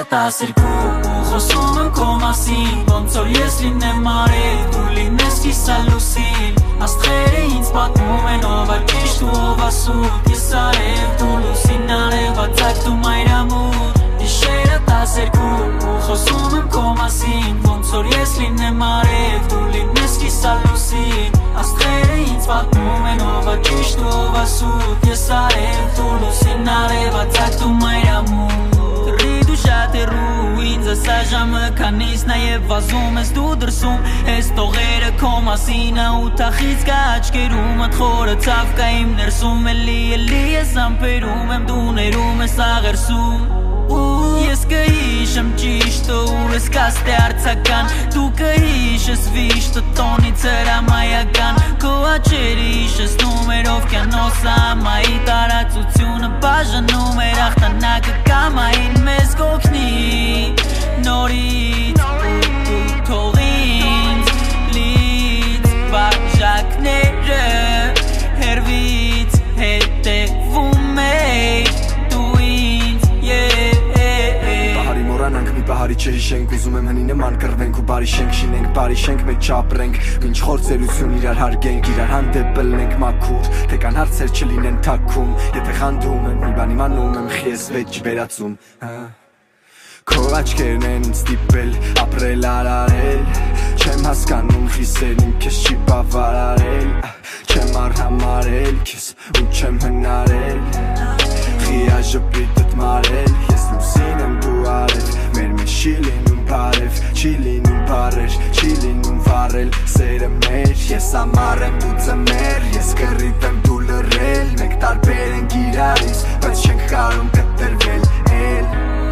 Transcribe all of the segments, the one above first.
12 ու խոսում եմ քո մասին Ոնց որ ես լինեմ արև, դու լինես կիսալուսին Աստղերը ինձ պատմում են ով է ճիշտ ու ով է սուտ Ես արև, դու լուսին արևածագ, դու մայրամուտ Գիշերը 12 ու խոսում եմ քո մասին Ոնց որ ես լինեմ արև, դու լինես կիսալուսին Աստղերը ինձ պատմում են ով է ճիշտ ու ով է սուտ Ես արև, դու լուսին արևածագ, դու մայրամուտ Դու շատ հեռու ինձ ասա ժամը քանից նաև վազում ես դու դրսում Ես տողերը քո մասին ու թախից կա աչքերում Այդ խորը ցավ կա իմ ներսում Էլի ես ամպերում եմ դու ներում ես աղերսում Ես կհիշեմ ճիշտը ուր ես կաստե արցական Դու կհիշես վիշտը տոնից հրամայական Քո աչերը հիշեցնում էր ով կյանոս ամայի տարածությունը բաժանում էր աղթանակը կամային մեզ կօգնի Նորից ու թող ինձ լից բաժակները հերվից հետևում էի Բարի չհիշենք, ուզում եմ հնի նման կրվենք ու բարի շենք շինենք, բարի շենք մեջ ապրենք Ինչ խորձերություն իրար հարգենք, իրար հանդեպ ելնենք մաքուր Թե կան հարցեր չլինեն թաքում, եթե խանդում եմ, մի բան իմանում եմ, խի ես վեճ վերածում Քո աչքերն են ինձ ստիպել, ապրել արարել Չեմ հասկանում խիսեր իմ քեզ չի բավարարել Չեմ արհամարել քեզ ու չեմ հնարել Խի աժպիտըտ մարել, ես լուսին եմ դու արել Մեր մեջ չի լինում բարև, չի լինում բարեր, չի լինում վարել Սերը մեր, ես ամար եմ դու ձմեր, ես կռիվ եմ դու լռել Մենք տարբեր ենք իրարից, բայց չենք կարում կտրվել էլ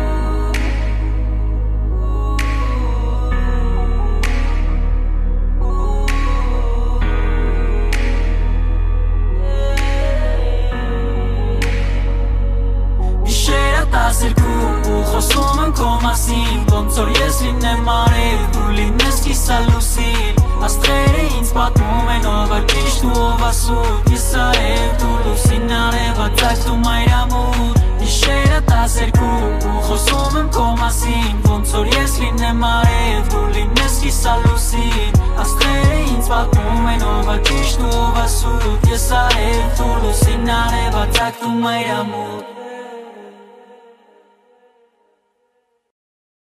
ու խոսում եմ քո մասին Ոնց որ ես լինեմ արև, դու լինես կիսալուսին Աստղերը ինձ պատմում են ով է ճիշտ ու ով է սուտ Ես արև, դու լուսին արևածագ, դու մայրամուտ Գիշերը 12 ու խոսում եմ քո մասին Ոնց որ ես լինեմ արև, դու լինես կիսալուսին Աստղերը ինձ պատմում են ով է ճիշտ ու ով է սուտ Ես արև, դու լուսին արևածագ, դու մայրամուտ